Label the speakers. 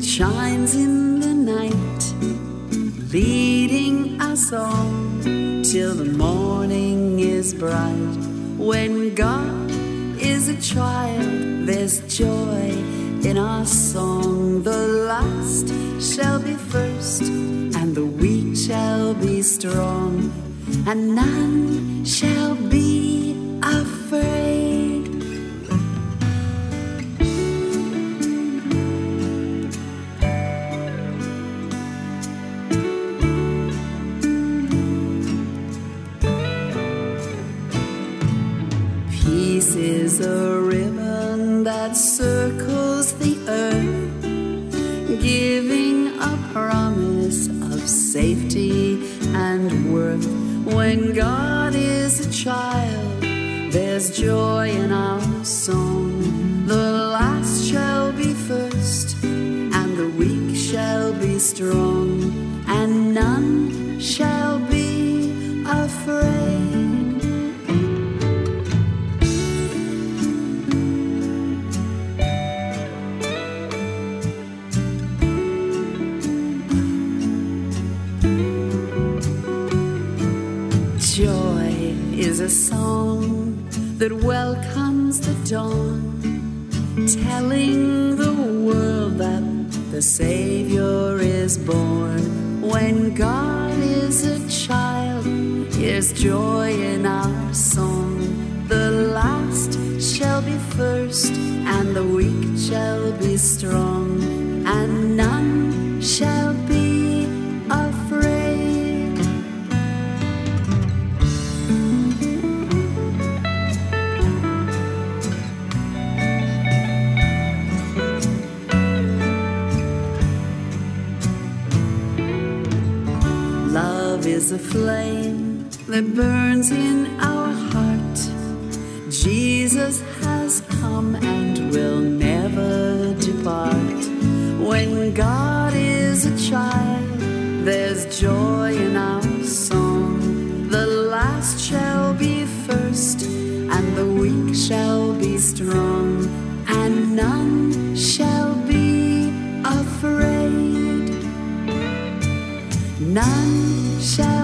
Speaker 1: that shines in the night, leading us on till the morning is bright. When God is a child, there's joy in our song. The last shall be first, and the weak shall be strong, and none shall be afraid. Peace is a ribbon that circles the earth, giving a promise of safety and worth. When God is a child, there's joy in our song. The last shall be first, and the weak shall be strong, and none shall be afraid. Joy is a song that welcomes the dawn, telling the world that the Savior is born. When God is a child, there's joy in our song. The last shall be first, and the weak shall be strong, and none shall be afraid. Love is a flame that burns in our heart. Jesus has come and will never depart. When God is a child, there's joy in our song. The last shall be first, and the weak shall be strong, and none shall be afraid. None shall